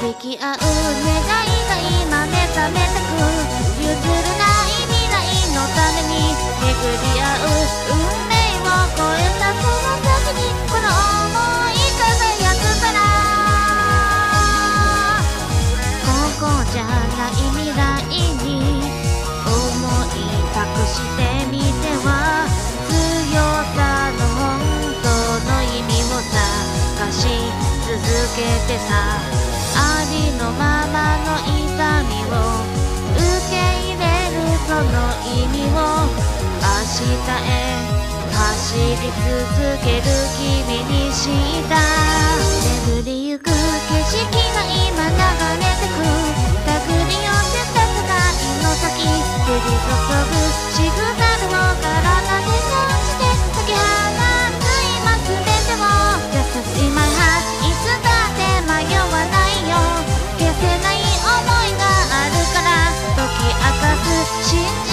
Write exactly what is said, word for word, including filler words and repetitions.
響き合う願いが今目覚めたく譲れない未来のために巡り合う運命を超えたその時にこの想い輝くからここじゃない未来に思い託してみては強さの本当の意味を探し続けてたありのままの痛みを受け入れるその意味を明日へ走り続ける君にした巡りゆく景色が今流れてく手繰り寄せた互いの先降り注ぐシグナルを体で感じて解き放つ今全てを優しいマイハートいつだって迷わないよ消せない想いがあるから解き明かす信じ